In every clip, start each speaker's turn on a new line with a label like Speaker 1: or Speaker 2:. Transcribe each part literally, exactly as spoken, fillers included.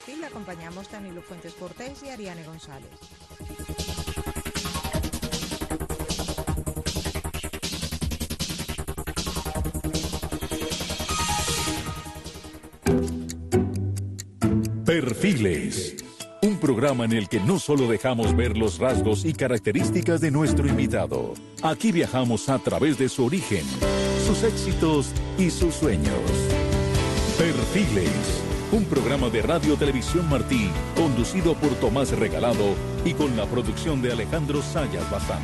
Speaker 1: Y le acompañamos Danilo Fuentes Cortés y Ariane González.
Speaker 2: Perfiles, un programa en el que no solo dejamos ver los rasgos y características de nuestro invitado. Aquí viajamos a través de su origen, sus éxitos y sus sueños. Perfiles, un programa de Radio Televisión Martí, conducido por Tomás Regalado y con la producción de Alejandro Sayas Bazán.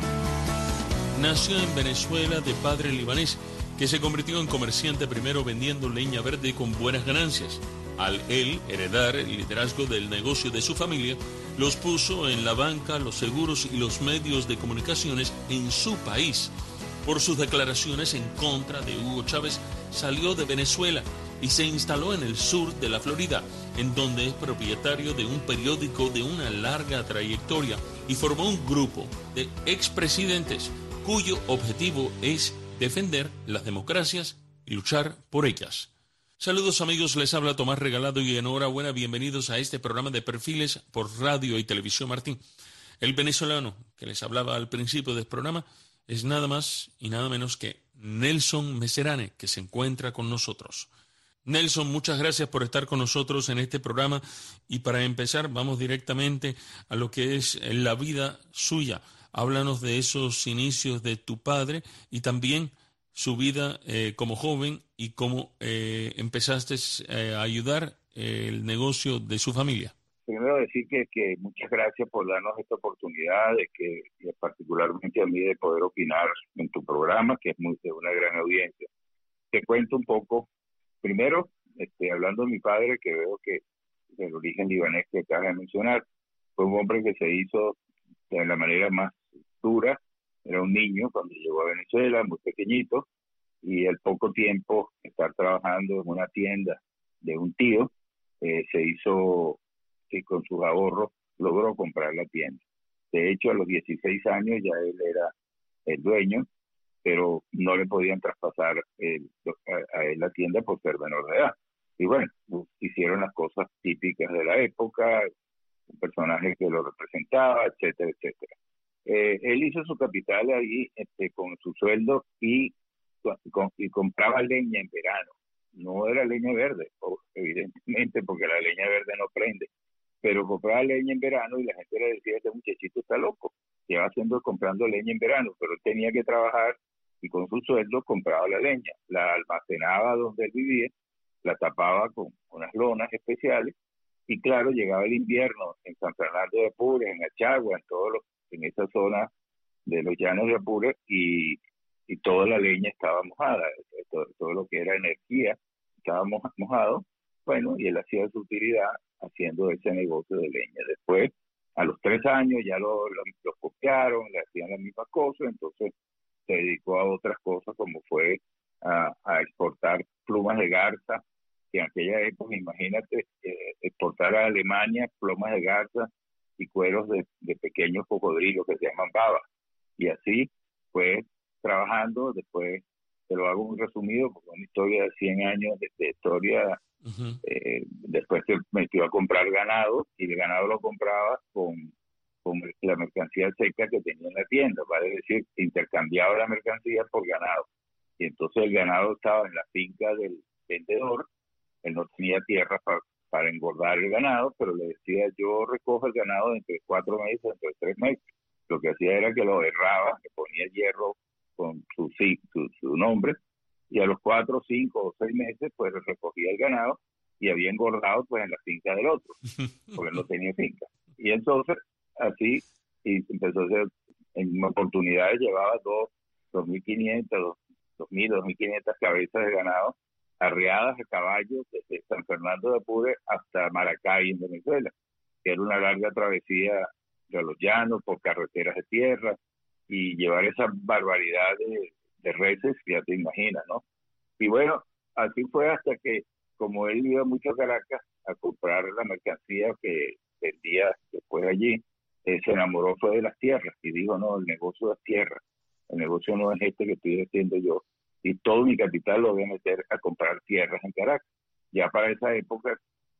Speaker 3: Nació en Venezuela de padre libanés, que se convirtió en comerciante primero vendiendo leña verde con buenas ganancias. Al él heredar el liderazgo del negocio de su familia, los puso en la banca, los seguros y los medios de comunicaciones en su país. Por sus declaraciones en contra de Hugo Chávez, salió de Venezuela y se instaló en el sur de la Florida, en donde es propietario de un periódico de una larga trayectoria y formó un grupo de expresidentes cuyo objetivo es defender las democracias y luchar por ellas. Saludos amigos, les habla Tomás Regalado y enhorabuena, bienvenidos a este programa de Perfiles por Radio y Televisión Martín. El venezolano que les hablaba al principio del programa es nada más y nada menos que Nelson Meserane, que se encuentra con nosotros. Nelson, muchas gracias por estar con nosotros en este programa y para empezar vamos directamente a lo que es la vida suya. Háblanos de esos inicios de tu padre y también su vida eh, como joven y cómo eh, empezaste eh, a ayudar eh, el negocio de su familia.
Speaker 4: Primero decir que, que muchas gracias por darnos esta oportunidad de que, y particularmente a mí, de poder opinar en tu programa, que es muy, de una gran audiencia. Te cuento un poco, primero, este, hablando de mi padre, que veo que del origen libanés que acabas de mencionar, fue un hombre que se hizo de la manera más dura. Era un niño cuando llegó a Venezuela, muy pequeñito, y al poco tiempo estar trabajando en una tienda de un tío, eh, se hizo que con sus ahorros logró comprar la tienda. De hecho, a los dieciséis años ya él era el dueño, pero no le podían traspasar el, a, a él la tienda por ser menor de edad. Y bueno, hicieron las cosas típicas de la época, un personaje que lo representaba, etcétera, etcétera. Eh, él hizo su capital ahí este, con su sueldo y, con, y compraba leña en verano. No era leña verde, evidentemente, porque la leña verde no prende, pero compraba leña en verano y la gente le decía, este muchachito está loco, lleva haciendo comprando leña en verano, pero él tenía que trabajar y con su sueldo compraba la leña, la almacenaba donde él vivía, la tapaba con unas lonas especiales y claro, llegaba el invierno en San Fernando de Apure, en Achagua, en todos los en esa zona de los llanos de Apure y, y toda la leña estaba mojada, todo, todo lo que era energía estaba moja, mojado, bueno, y él hacía su utilidad haciendo ese negocio de leña. Después, a los tres años ya lo, lo, lo copiaron, le hacían la misma cosa, entonces se dedicó a otras cosas como fue a, a exportar plumas de garza, que en aquella época, imagínate, eh, exportar a Alemania plumas de garza y cueros de, de pequeños cocodrilos que se llaman babas. Y así fue trabajando. Después te lo hago muy resumido, porque es una historia de cien años de, de historia. Uh-huh. Eh, después se metió a comprar ganado, y el ganado lo compraba con, con la mercancía seca que tenía en la tienda, vale decir, intercambiaba la mercancía por ganado. Y entonces el ganado estaba en la finca del vendedor, él no tenía tierra para para engordar el ganado, pero le decía, yo recojo el ganado entre cuatro meses, entre tres meses. Lo que hacía era que lo erraba, le ponía hierro con su, su, su nombre, y a los cuatro, cinco o seis meses, pues recogía el ganado y había engordado pues en la finca del otro, porque no tenía finca. Y entonces, así, y empezó a hacer, en oportunidades llevaba dos, dos mil quinientas, dos, dos mil, dos mil quinientas cabezas de ganado arreadas a caballo desde San Fernando de Apure hasta Maracay en Venezuela, que era una larga travesía de los llanos por carreteras de tierra y llevar esa barbaridad de, de reses, ya te imaginas, ¿no? Y bueno, así fue hasta que, como él iba mucho a Caracas a comprar la mercancía que vendía después allí, eh, se enamoró fue de las tierras y dijo, no, el negocio es tierra, el negocio no es este que estoy haciendo yo, y todo mi capital lo voy a meter a comprar tierras en Caracas. Ya para esa época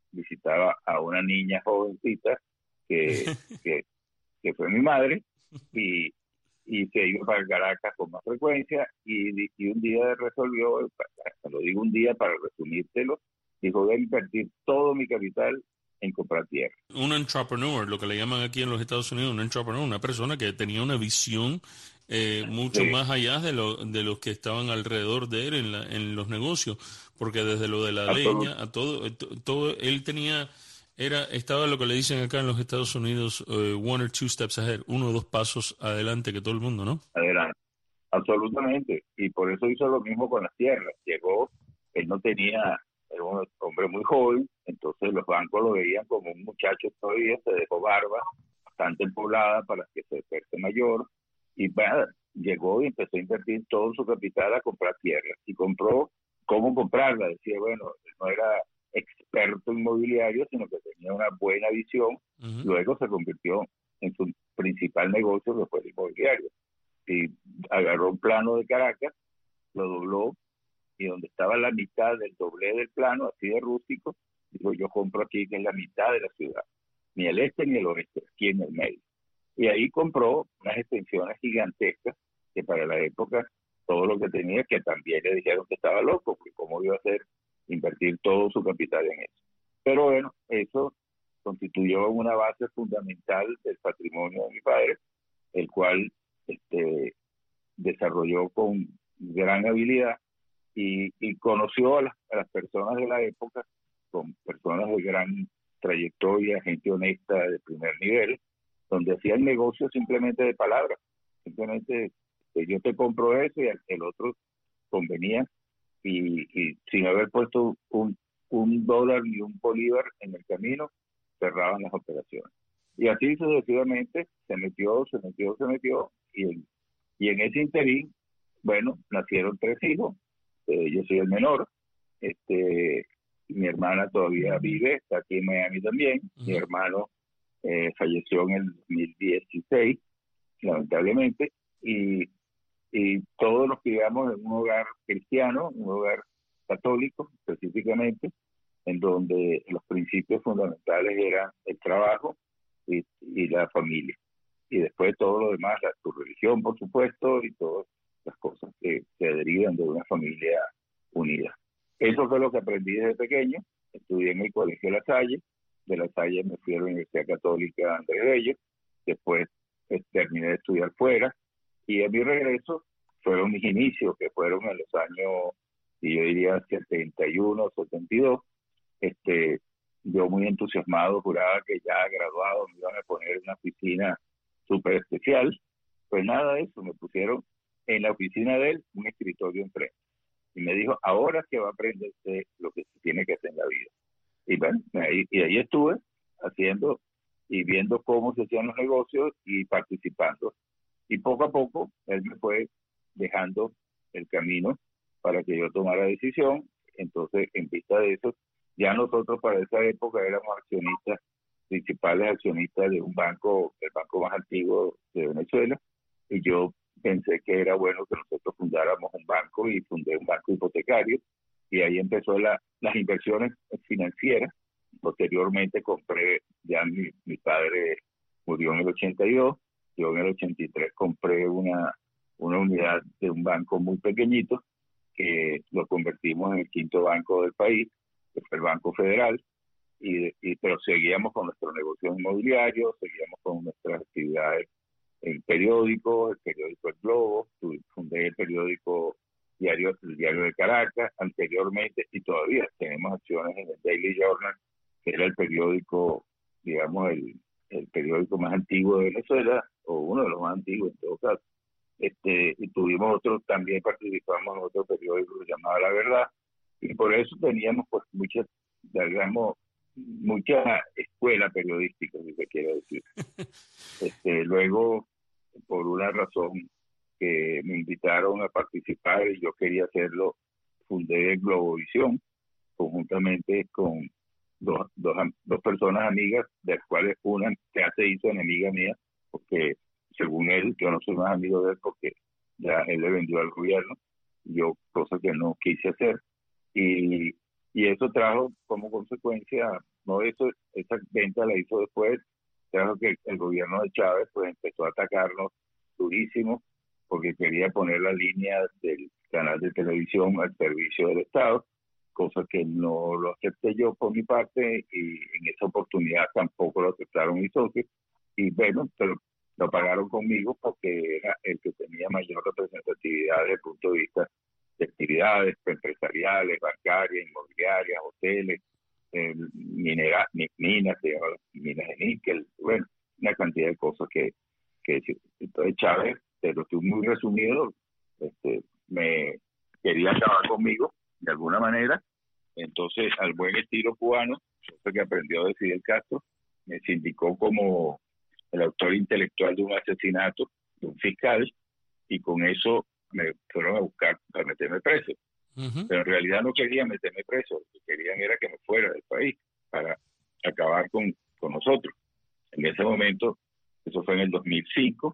Speaker 4: visitaba a una niña jovencita que, que, que fue mi madre, y, y se iba para Caracas con más frecuencia, y, y un día resolvió, lo digo un día para resumírtelo, dijo, voy a invertir todo mi capital en comprar tierra.
Speaker 3: Un entrepreneur, lo que le llaman aquí en los Estados Unidos, un entrepreneur, una persona que tenía una visión eh, mucho
Speaker 4: Sí.
Speaker 3: más allá de, lo, de los que estaban alrededor de él en, la, en los negocios, porque desde lo de la
Speaker 4: Absolut-
Speaker 3: leña a todo, todo, él tenía, era, estaba lo que le dicen acá en los Estados Unidos, uh, one or two steps ahead, uno o dos pasos adelante que todo el mundo, ¿no?
Speaker 4: Adelante. Absolutamente. Y por eso hizo lo mismo con las tierras. Llegó, él no tenía, era un hombre muy joven, entonces los bancos lo veían como un muchacho todavía, se dejó barba, bastante empoblada para que se fuese mayor, y bueno, llegó y empezó a invertir todo su capital a comprar tierras. Y compró, ¿cómo comprarla? Decía, bueno, no era experto inmobiliario, sino que tenía una buena visión. Uh-huh. Luego se convirtió en su principal negocio, que fue el inmobiliario. Y agarró un plano de Caracas, lo dobló, y donde estaba la mitad del doble del plano, así de rústico, dijo, yo compro aquí, que es la mitad de la ciudad, ni el este ni el oeste, aquí en el medio. Y ahí compró unas extensiones gigantescas, que para la época, todo lo que tenía, que también le dijeron que estaba loco, porque cómo iba a hacer invertir todo su capital en eso. Pero bueno, eso constituyó una base fundamental del patrimonio de mi padre, el cual este, desarrolló con gran habilidad, y, y conoció a las, a las personas de la época, con personas de gran trayectoria, gente honesta de primer nivel, donde hacían negocio simplemente de palabras, simplemente eh, yo te compro eso y el, el otro convenía, y, y sin haber puesto un, un dólar ni un bolívar en el camino, cerraban las operaciones. Y así sucesivamente se metió, se metió, se metió, y en, y en ese interín, bueno, nacieron tres hijos, eh, yo soy el menor, este, mi hermana todavía vive, está aquí en Miami también, uh-huh. Mi hermano eh, falleció en el dos mil dieciséis, lamentablemente, y, y todos nos criamos en un hogar cristiano, un hogar católico específicamente, en donde los principios fundamentales eran el trabajo y, y la familia. Y después todo lo demás, la, tu religión, por supuesto, y todas las cosas que se derivan de una familia unida. Eso fue lo que aprendí desde pequeño. Estudié en el Colegio La Salle. De La Salle me fui a la Universidad Católica Andrés Bello. Después eh, terminé de estudiar fuera. Y a mi regreso fueron mis inicios, que fueron en los años, y yo diría, setenta y uno, setenta y dos. Este, yo muy entusiasmado juraba que ya graduado me iban a poner en una oficina súper especial. Pues nada de eso, me pusieron en la oficina de él un escritorio enfrente. Y me dijo, ahora que va a aprender usted lo que se tiene que hacer en la vida. Y bueno, ahí, y ahí estuve haciendo y viendo cómo se hacían los negocios y participando. Y poco a poco él me fue dejando el camino para que yo tomara decisión. Entonces, en vista de eso, ya nosotros para esa época éramos accionistas, principales accionistas de un banco, el banco más antiguo de Venezuela, y yo pensé que era bueno que nosotros fundáramos un banco, y fundé un banco hipotecario, y ahí empezó la, las inversiones financieras. Posteriormente compré, ya mi, mi padre murió en el ochenta y dos, yo en el ochenta y tres compré una, una unidad de un banco muy pequeñito, que lo convertimos en el quinto banco del país, que fue el Banco Federal, y, y pero seguíamos con nuestro negocio inmobiliario, seguíamos con nuestras actividades en periódico, el periódico El Globo, fundé el periódico diario, el Diario de Caracas, anteriormente, y todavía tenemos acciones en el Daily Journal, que era el periódico, digamos, el, el periódico más antiguo de Venezuela, o uno de los más antiguos en todo caso. Este, y tuvimos otro, también participamos en otro periódico que se llamaba La Verdad, y por eso teníamos pues muchas, digamos, mucha escuela periodística, si se quiere decir. Este, luego, por una razón que me invitaron a participar y yo quería hacerlo, fundé Globovisión, conjuntamente con dos, dos, dos personas amigas, de las cuales una ya se hizo enemiga mía, porque según él, yo no soy más amigo de él, porque ya él le vendió al gobierno, yo, cosa que no quise hacer. Y, Y eso trajo como consecuencia, no eso, esa venta la hizo después, trajo que el gobierno de Chávez pues empezó a atacarnos durísimo porque quería poner la línea del canal de televisión al servicio del Estado, cosa que no lo acepté yo por mi parte, y en esa oportunidad tampoco lo aceptaron mis socios, y bueno, pero lo pagaron conmigo porque era el que tenía mayor representatividad desde el punto de vista de actividades empresariales, bancarias, inmobiliarias, hoteles, eh, minera, minas, minas de níquel, bueno, una cantidad de cosas que, que entonces Chávez, te lo estoy muy resumido, este, me quería acabar conmigo de alguna manera. Entonces, al buen estilo cubano, eso que aprendió de Fidel Castro, me sindicó como el autor intelectual de un asesinato de un fiscal, y con eso me fueron a buscar para meterme preso. Uh-huh. Pero en realidad no querían meterme preso, lo que querían era que me fuera del país para acabar con, con nosotros. En ese momento, eso fue en el dos mil cinco,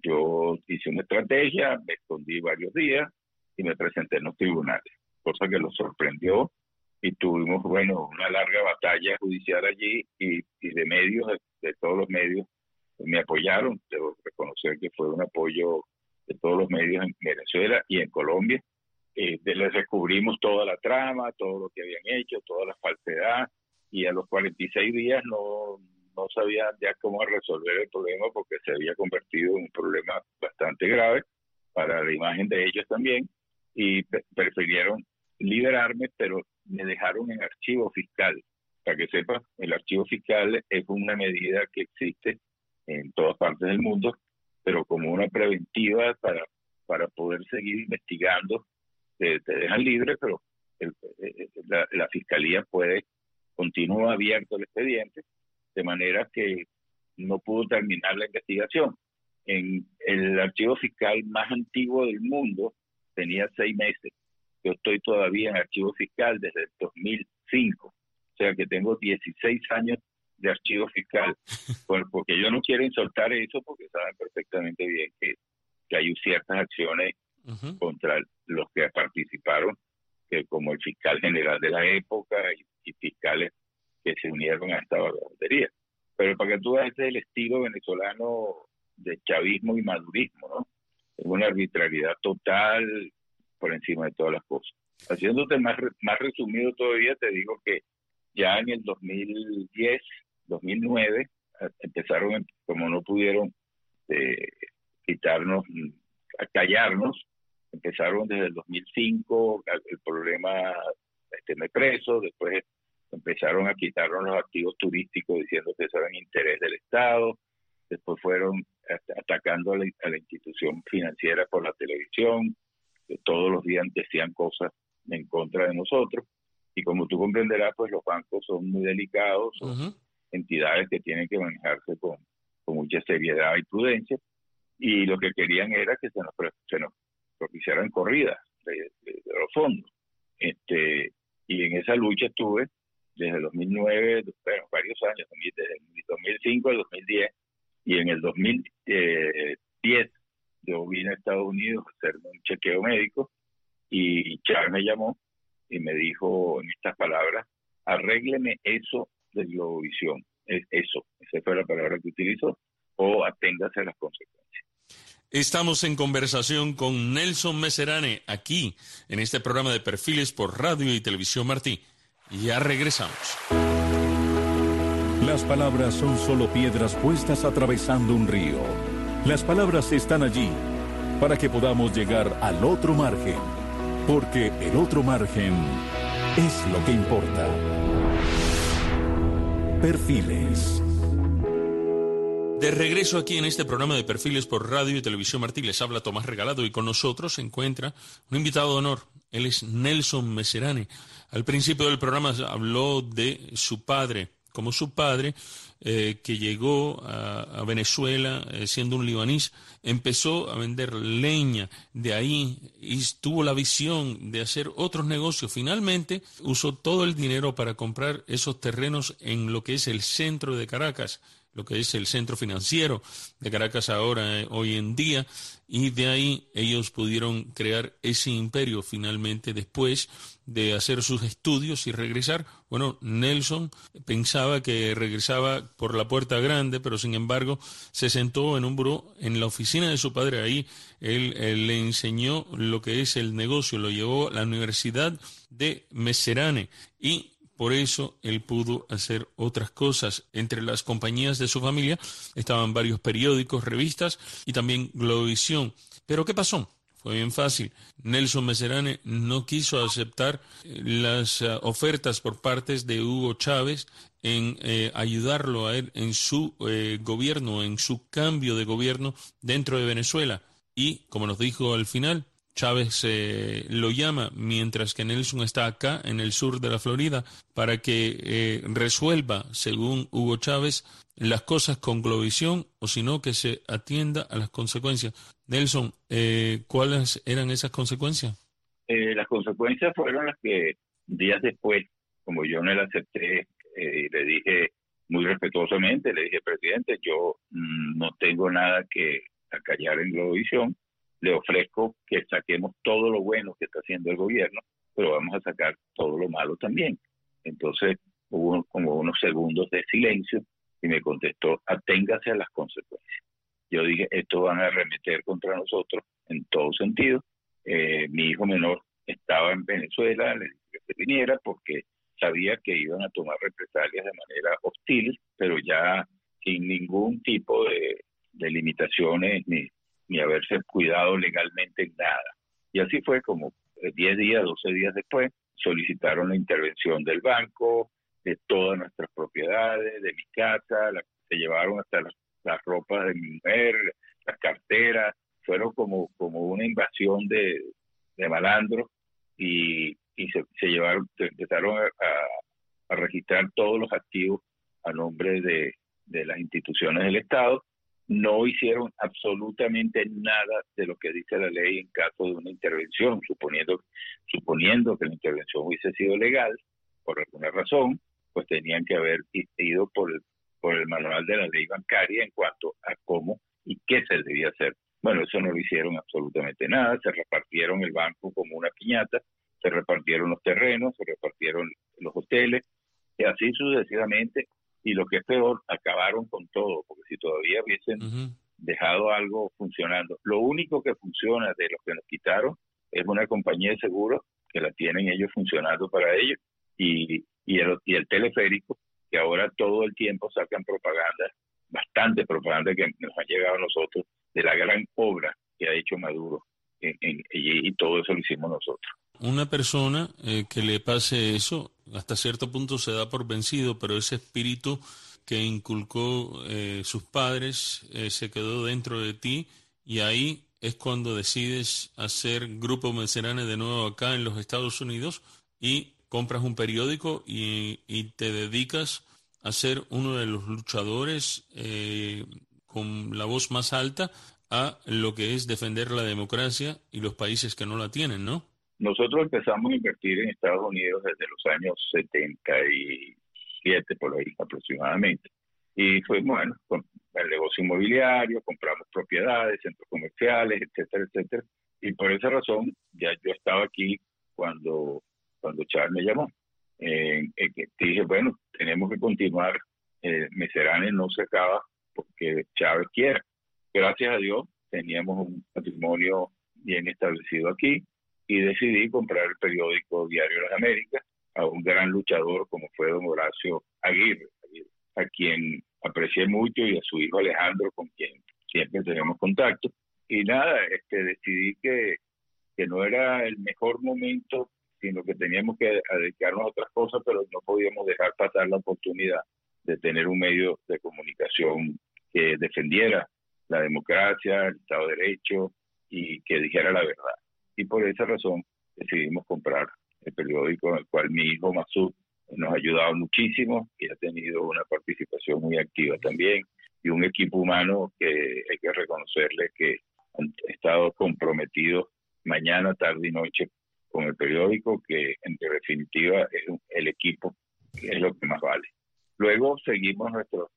Speaker 4: yo hice una estrategia, me escondí varios días y me presenté en los tribunales, cosa que los sorprendió, y tuvimos, bueno, una larga batalla judicial allí, y, y de medios, de, de todos los medios, me apoyaron. Debo reconocer que fue un apoyo de todos los medios en Venezuela y en Colombia. Eh, de, les descubrimos toda la trama, todo lo que habían hecho, toda la falsedad, y a los cuarenta y seis días no, no sabían ya cómo resolver el problema, porque se había convertido en un problema bastante grave para la imagen de ellos también, y pre- prefirieron liberarme, pero me dejaron en archivo fiscal. Para que sepas, el archivo fiscal es una medida que existe en todas partes del mundo, pero como una preventiva para, para poder seguir investigando. Te, te dejan libre, pero el, el, la, la fiscalía puede, continúa abierto el expediente, de manera que no pudo terminar la investigación. En el archivo fiscal más antiguo del mundo tenía seis meses. Yo estoy todavía en archivo fiscal desde el dos mil cinco, o sea que tengo dieciséis años de archivo fiscal, porque ellos no quieren soltar eso, porque saben perfectamente bien que, que hay ciertas acciones uh-huh. contra los que participaron, que como el fiscal general de la época y, y fiscales que se unieron a esta vagabundería. Pero para que tú veas, este es el estilo venezolano de chavismo y madurismo, ¿no? Es una arbitrariedad total por encima de todas las cosas. Haciéndote más, más resumido todavía, te digo que ya en el dos mil diez, dos mil nueve, empezaron, como no pudieron eh, quitarnos, a callarnos, empezaron desde el dos mil cinco, el problema este, me preso, después empezaron a quitarnos los activos turísticos diciendo que eso era en interés del Estado, después fueron atacando a la, a la institución financiera por la televisión, que todos los días decían cosas en contra de nosotros, y como tú comprenderás, pues los bancos son muy delicados, son uh-huh. entidades que tienen que manejarse con, con mucha seriedad y prudencia, y lo que querían era que se nos, se nos propiciaran corridas de, de, de los fondos. Este, y en esa lucha estuve desde el dos mil nueve, bueno, varios años, desde el dos mil cinco al dos mil diez, y en el dos mil diez yo vine a Estados Unidos a hacerme un chequeo médico, y Chávez me llamó y me dijo en estas palabras: arrégleme eso de Globovisión, es eso, esa fue la palabra que utilizó, o aténgase a las consecuencias.
Speaker 3: Estamos en conversación con Nelson Messerane, aquí, en este programa de Perfiles por Radio y Televisión Martí. Ya regresamos.
Speaker 2: Las palabras son solo piedras puestas atravesando un río. Las palabras están allí para que podamos llegar al otro margen, porque el otro margen es lo que importa. Perfiles.
Speaker 3: De regreso aquí en este programa de Perfiles por Radio y Televisión Martí, les habla Tomás Regalado, y con nosotros se encuentra un invitado de honor. Él es Nelson Messerane. Al principio del programa habló de su padre, como su padre, eh, que llegó a, a Venezuela eh, siendo un libanís, empezó a vender leña, de ahí y tuvo la visión de hacer otros negocios. Finalmente usó todo el dinero para comprar esos terrenos en lo que es el centro de Caracas, lo que es el centro financiero de Caracas ahora, eh, hoy en día, y de ahí ellos pudieron crear ese imperio finalmente después de hacer sus estudios y regresar. Bueno, Nelson pensaba que regresaba por la puerta grande, pero sin embargo se sentó en un buró en la oficina de su padre. Ahí él, él le enseñó lo que es el negocio, lo llevó a la Universidad de Meserane y por eso él pudo hacer otras cosas. Entre las compañías de su familia estaban varios periódicos, revistas y también Globovisión. ¿Pero qué pasó? Fue bien fácil. Nelson Meserane no quiso aceptar las uh, ofertas por partes de Hugo Chávez en eh, ayudarlo a él en su eh, gobierno, en su cambio de gobierno dentro de Venezuela. Y, como nos dijo al final, Chávez eh, lo llama mientras que Nelson está acá en el sur de la Florida para que eh, resuelva, según Hugo Chávez, las cosas con Globovisión, o si no, que se atienda a las consecuencias. Nelson, eh, ¿cuáles eran esas consecuencias?
Speaker 4: Eh, las consecuencias fueron las que días después, como yo no la acepté, eh, le dije muy respetuosamente, le dije, presidente, yo mmm, no tengo nada que acallar en Globovisión, le ofrezco que saquemos todo lo bueno que está haciendo el gobierno, pero vamos a sacar todo lo malo también. Entonces hubo como unos segundos de silencio y me contestó, aténgase a las consecuencias. Yo dije, esto van a arremeter contra nosotros en todo sentido. Eh, mi hijo menor estaba en Venezuela, le dije que se viniera porque sabía que iban a tomar represalias de manera hostil, pero ya sin ningún tipo de, de limitaciones ni ni haberse cuidado legalmente en nada. Y así fue como diez días, doce días después, solicitaron la intervención del banco, de todas nuestras propiedades, de mi casa, la, se llevaron hasta las, las ropas de mi mujer, las carteras, fueron como, como una invasión de, de malandros y, y se, se llevaron, se empezaron a, a, a registrar todos los activos a nombre de, de las instituciones del Estado. No hicieron absolutamente nada de lo que dice la ley en caso de una intervención, suponiendo, suponiendo que la intervención hubiese sido legal, por alguna razón, pues tenían que haber ido por el, por el manual de la ley bancaria en cuanto a cómo y qué se debía hacer. Bueno, eso no lo hicieron absolutamente nada, se repartieron el banco como una piñata, se repartieron los terrenos, se repartieron los hoteles, y así sucesivamente. Y lo que es peor, acabaron con todo, porque si todavía hubiesen uh-huh. dejado algo funcionando. Lo único que funciona de los que nos quitaron es una compañía de seguros que la tienen ellos funcionando para ellos y, y, el, y el teleférico, que ahora todo el tiempo sacan propaganda, bastante propaganda que nos ha llegado a nosotros de la gran obra que ha hecho Maduro en, en, y, y todo eso lo hicimos nosotros.
Speaker 3: Una persona eh, que le pase eso, hasta cierto punto se da por vencido, pero ese espíritu que inculcó eh, sus padres eh, se quedó dentro de ti y ahí es cuando decides hacer Grupo Meserane de nuevo acá en los Estados Unidos y compras un periódico y, y te dedicas a ser uno de los luchadores eh, con la voz más alta a lo que es defender la democracia y los países que no la tienen, ¿no?
Speaker 4: Nosotros empezamos a invertir en Estados Unidos desde los años setenta y siete, por ahí aproximadamente. Y fue, bueno, con el negocio inmobiliario, compramos propiedades, centros comerciales, etcétera, etcétera. Y por esa razón, ya yo estaba aquí cuando, cuando Chávez me llamó. Eh, eh, dije, bueno, tenemos que continuar. Eh, Meserane no se acaba porque Chávez quiera. Gracias a Dios, teníamos un patrimonio bien establecido aquí. Y decidí comprar el periódico Diario de las Américas a un gran luchador como fue don Horacio Aguirre, a quien aprecié mucho, y a su hijo Alejandro, con quien siempre tenemos contacto. Y nada, este, decidí que, que no era el mejor momento, sino que teníamos que dedicarnos a otras cosas, pero no podíamos dejar pasar la oportunidad de tener un medio de comunicación que defendiera la democracia, el Estado de Derecho y que dijera la verdad. Y por esa razón decidimos comprar el periódico, en el cual mi hijo Masud nos ha ayudado muchísimo y ha tenido una participación muy activa también, y un equipo humano que hay que reconocerle que han estado comprometidos mañana, tarde y noche con el periódico, que en definitiva es el equipo que es lo que más vale. Luego seguimos nuestros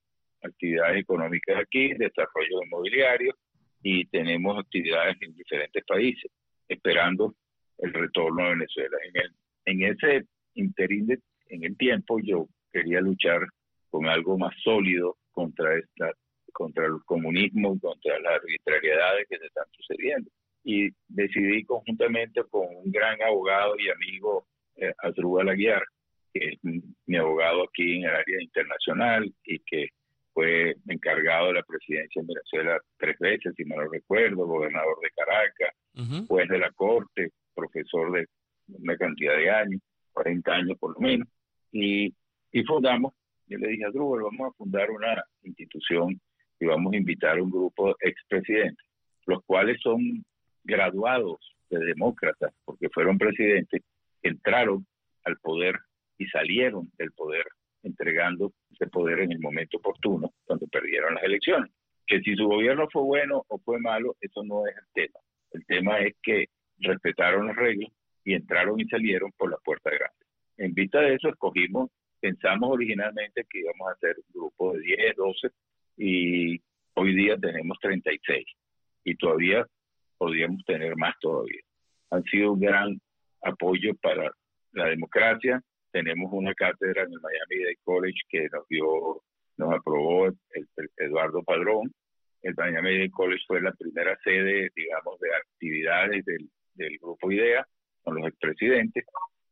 Speaker 4: actividades económicas aquí, desarrollo inmobiliario, y tenemos actividades en diferentes países, esperando el retorno a Venezuela. En, el, en ese interín, de, en el tiempo, yo quería luchar con algo más sólido contra esta, contra el comunismo, contra las arbitrariedades que se están sucediendo. Y decidí conjuntamente con un gran abogado y amigo, eh, Asdrúbal Aguiar, que es mi abogado aquí en el área internacional y que fue encargado de la presidencia en Venezuela tres veces, si me lo recuerdo, gobernador de Caracas, uh-huh. juez de la corte, profesor de una cantidad de años, cuarenta años por lo menos, y, y fundamos, yo le dije a Asdrúbal, vamos a fundar una institución y vamos a invitar a un grupo de expresidentes, los cuales son graduados de demócratas, porque fueron presidentes, entraron al poder y salieron del poder, entregando ese poder en el momento oportuno, cuando perdieron las elecciones. Que si su gobierno fue bueno o fue malo, eso no es el tema. El tema es que respetaron las reglas y entraron y salieron por la puerta grande. En vista de eso, escogimos, pensamos originalmente que íbamos a hacer un grupo de diez, doce, y hoy día tenemos treinta y seis. Y todavía podríamos tener más todavía. Han sido un gran apoyo para la democracia. Tenemos una cátedra en el Miami-Dade College que nos dio, nos aprobó el, el Eduardo Padrón. El Miami-Dade College fue la primera sede, digamos, de actividades del, del Grupo IDEA con los expresidentes,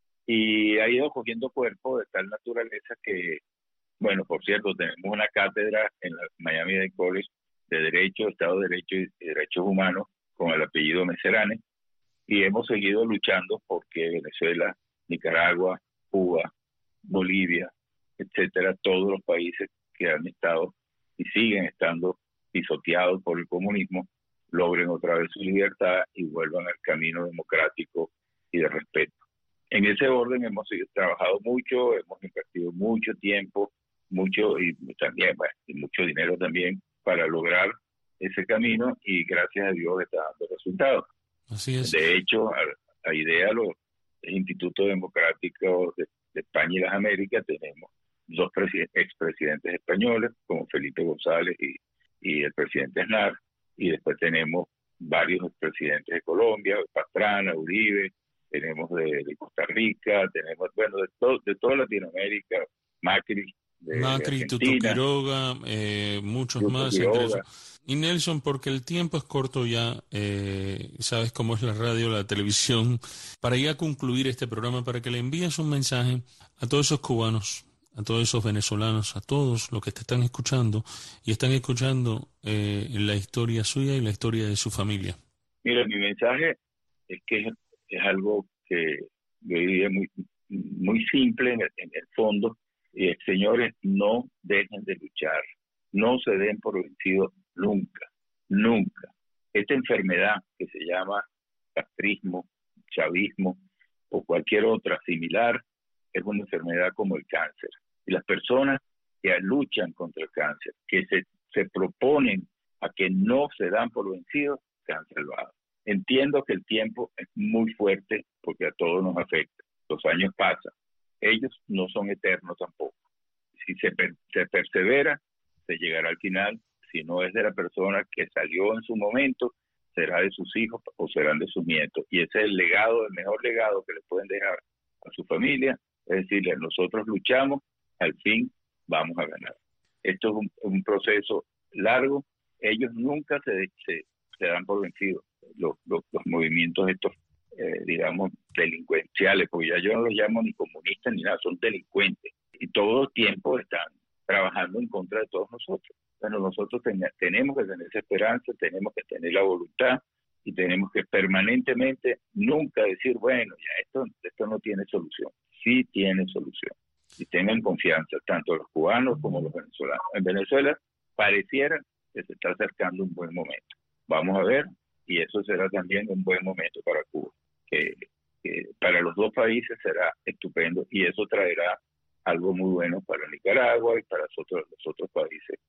Speaker 4: y ha ido cogiendo cuerpo de tal naturaleza que, bueno, por cierto, tenemos una cátedra en el Miami-Dade College de Derecho, Estado de Derecho y Derechos Humanos con el apellido Meserane, y hemos seguido luchando porque Venezuela, Nicaragua, Cuba, Bolivia, etcétera, todos los países que han estado y siguen estando pisoteados por el comunismo, logren otra vez su libertad y vuelvan al camino democrático y de respeto. En ese orden hemos trabajado mucho, hemos invertido mucho tiempo, mucho y también, bueno, y mucho dinero también para lograr ese camino, y gracias a Dios está dando resultados.
Speaker 3: Así es.
Speaker 4: De hecho, a, a IDEA, los Institutos Democráticos de, de España y las Américas, tenemos dos expresidentes españoles, como Felipe González y, y el presidente Aznar, y después tenemos varios expresidentes de Colombia, Pastrana, Uribe, tenemos de, de Costa Rica, tenemos, bueno, de, to, de toda Latinoamérica, Macri, de,
Speaker 3: Macri,
Speaker 4: de
Speaker 3: Tuto Quiroga, eh, muchos
Speaker 4: Tuto
Speaker 3: más.
Speaker 4: Quiroga.
Speaker 3: Y Nelson, porque el tiempo es corto ya, eh, sabes cómo es la radio, la televisión, para ya concluir este programa, para que le envíes un mensaje a todos esos cubanos, a todos esos venezolanos, a todos los que te están escuchando y están escuchando eh, la historia suya y la historia de su familia.
Speaker 4: Mira, mi mensaje es que es, es algo que yo diría muy, muy simple en el, en el fondo, y es, señores, no dejen de luchar, no se den por vencidos nunca, nunca. Esta enfermedad que se llama castrismo, chavismo o cualquier otra similar, es una enfermedad como el cáncer. Y las personas que luchan contra el cáncer, que se, se proponen a que no se dan por vencidos, se han salvado. Entiendo que el tiempo es muy fuerte porque a todos nos afecta. Los años pasan. Ellos no son eternos tampoco. Si se, per, se persevera, se llegará al final. Si no es de la persona que salió en su momento, será de sus hijos o serán de sus nietos. Y ese es el legado, el mejor legado que le pueden dejar a su familia. Es decirle, nosotros luchamos, al fin vamos a ganar. Esto es un, un proceso largo. Ellos nunca se, se, se dan por vencidos. Los, los, los movimientos estos, eh, digamos, delincuenciales, porque ya yo no los llamo ni comunistas ni nada, son delincuentes. Y todo el tiempo están trabajando en contra de todos nosotros. Bueno, nosotros ten, tenemos que tener esa esperanza, tenemos que tener la voluntad y tenemos que permanentemente nunca decir, bueno, ya esto, esto no tiene solución. Sí tiene solución. Y tengan confianza, tanto los cubanos como los venezolanos. En Venezuela pareciera que se está acercando un buen momento. Vamos a ver, y eso será también un buen momento para Cuba. Que, que para los dos países será estupendo y eso traerá algo muy bueno para Nicaragua y para los otros, los otros países